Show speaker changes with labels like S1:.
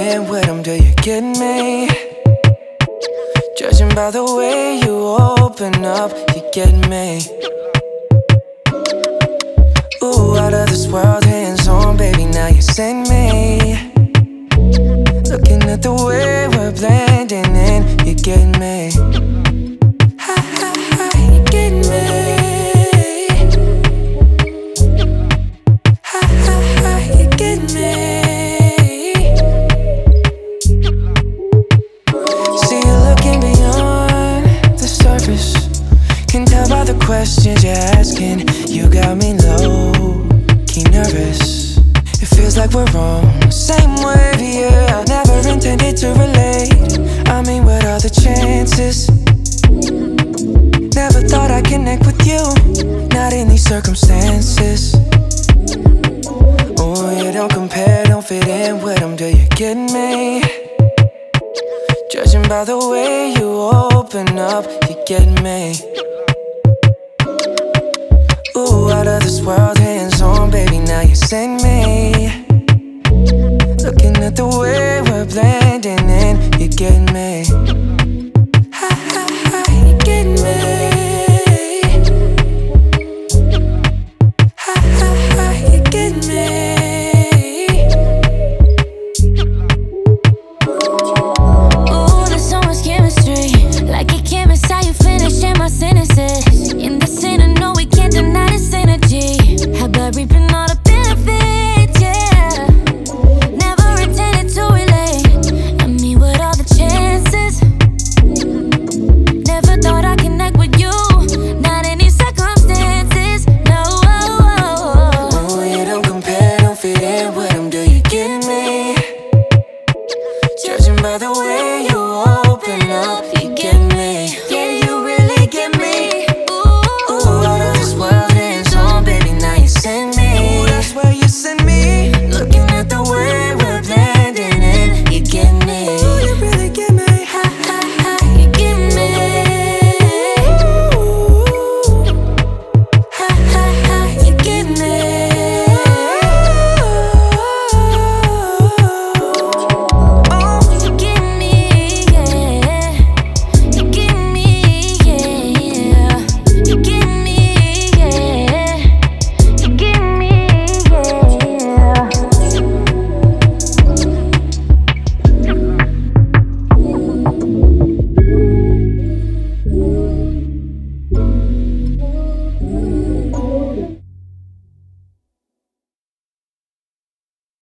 S1: in with them, do you get me? Judging by the way you open up, you get me. Ooh, out of this world, hands on, baby, now you send me. Looking at the way we're blending in, you get me. Ha ha ha, you get me. Ha ha ha, you get me. See you looking beyond the surface. Can tell by the questions you're asking. You got me low-key nervous. It feels like we're on the same wave, yeah. Never intended to relate. I mean, what are the chances? Never thought I'd connect with you, not in these circumstances. Oh, you don't compare, don't fit in with them, do you get me? Judging by the way you open up, you get me. Ooh, out of this world, hands on, baby, now you send me.